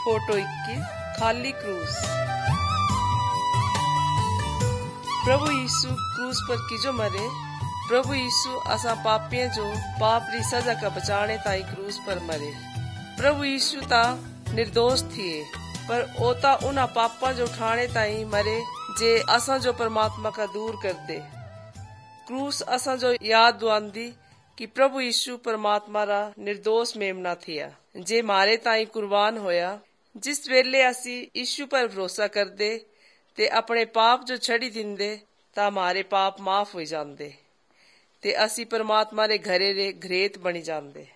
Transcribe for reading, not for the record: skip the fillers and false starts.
Photo 21 खाली क्रूस। प्रभु यीशु क्रूस पर किजो मरे। प्रभु यीशु असा पापियों जो पाप री सजा का बचाने ताई क्रूस पर मरे। प्रभु यीशु ता निर्दोष थिए, पर ओता उना पापा जो उठाने ताई मरे जे असा जो परमात्मा का दूर कर दे। क्रूस असा जो याद दुआंदी कि प्रभु यीशु परमात्मा रा निर्दोष मेमना थिया जे मारे ताई कुर्बान होया। जिस वेले असी यीशु पर भरोसा करदे ते अपने पाप जो छड़ी दिंदे ता हमारे पाप माफ हो जांदे ते असी परमात्मा रे घरे रे घरेत बनी जांदे।